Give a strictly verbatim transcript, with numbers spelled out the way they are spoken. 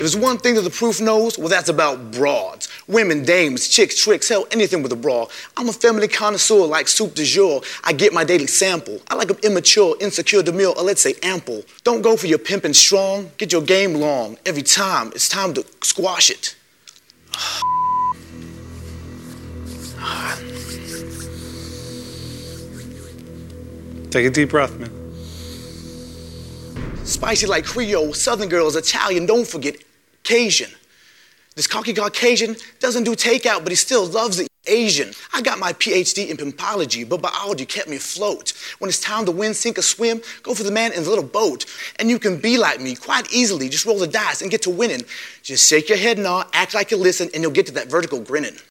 there's one thing that the proof knows, well, that's about broads. Women, dames, chicks, tricks, hell, anything with a bra. I'm a feminine connoisseur like soup du jour. I get my daily sample. I like them immature, insecure, demure, or let's say ample. Don't go for your pimpin' strong. Get your game long. Every time, it's time to squash it. Take a deep breath, man. Spicy like Creole, Southern girls, Italian, don't forget Cajun. This cocky Caucasian doesn't do takeout, but he still loves the Asian. I got my P H D in pimpology, but biology kept me afloat. When it's time to win, sink, or swim, go for the man in the little boat. And you can be like me quite easily. Just roll the dice and get to winning. Just shake your head and nod, act like you listen, and you'll get to that vertical grinning.